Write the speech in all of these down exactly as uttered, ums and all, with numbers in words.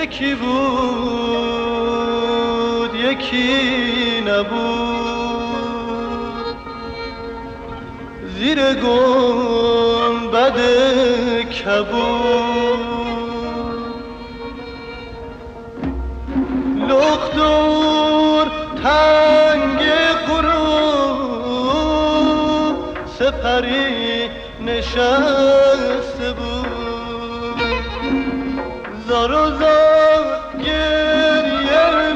یکی بود یکی نبود، زیر گنبد کبود، لختور تنگ غروب سپری نشسته بود، زار و زار گریه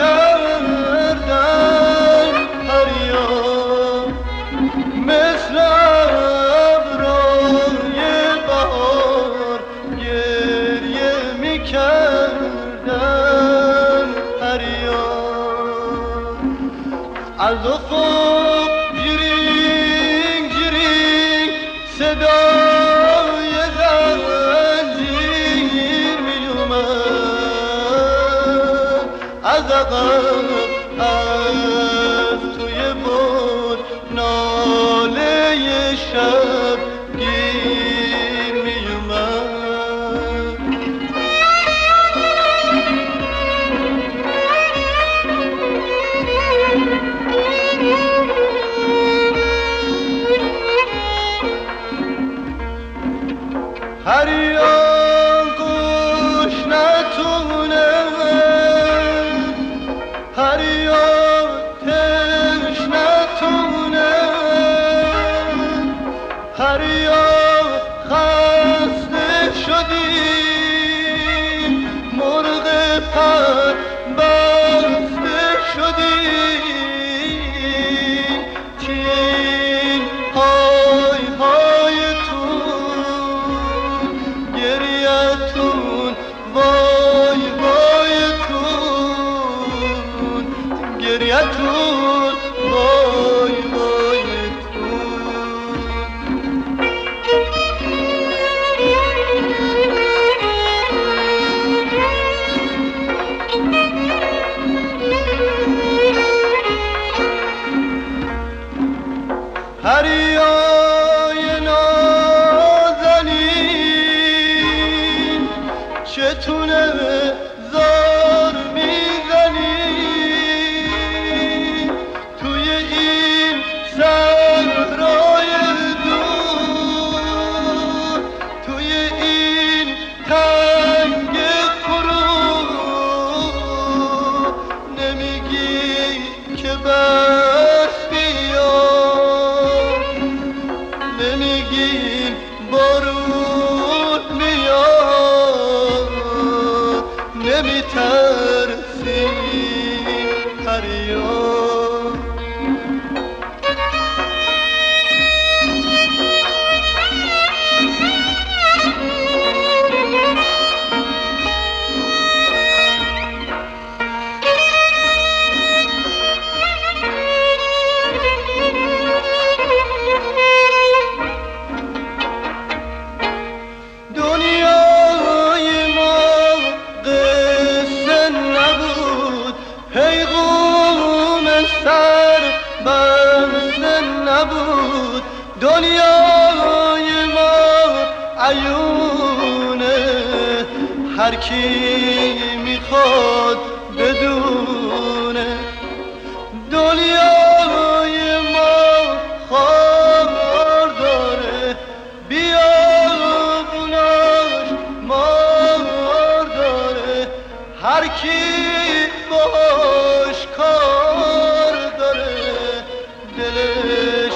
میکردن فریاد، مثل ابرای بهار گریه میکردن فریاد، از افق جیرینگ جیرینگ صدای زنجیر می اومد، از عقب از توی بود ناله شب گیر می اومد. هریان گوش نتونه، هریان تش نتونه، هریان خسته شدی مرغ پر بسته شدی، چین های های گریتون وای وایتون، گریتون وای وایتون. هریای نازنین چتونه زار میزنی توی این صحرای دور، توی این تنگ غروب، نمیگی که بس بیا، نمیگی بارون میاد، نمیترسی فریاد. دنیای ما قصه نبود، پیغام سر بسته نبود، دنیای ما عیونه، هر کی میخواد بدونه، دنیای ما خار داره، بیابوناش مار داره، هر کی باش کار داره دلش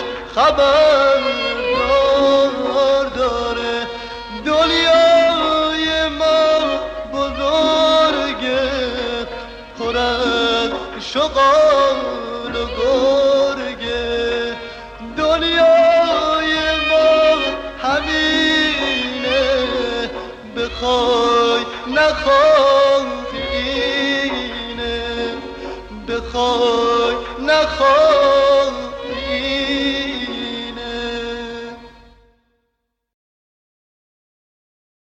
خبردار داره. دنیای ما بزرگه، پر از شغال و گرگه، دنیای ما همینه، بخوای نخوای اینه، بخوای نخوای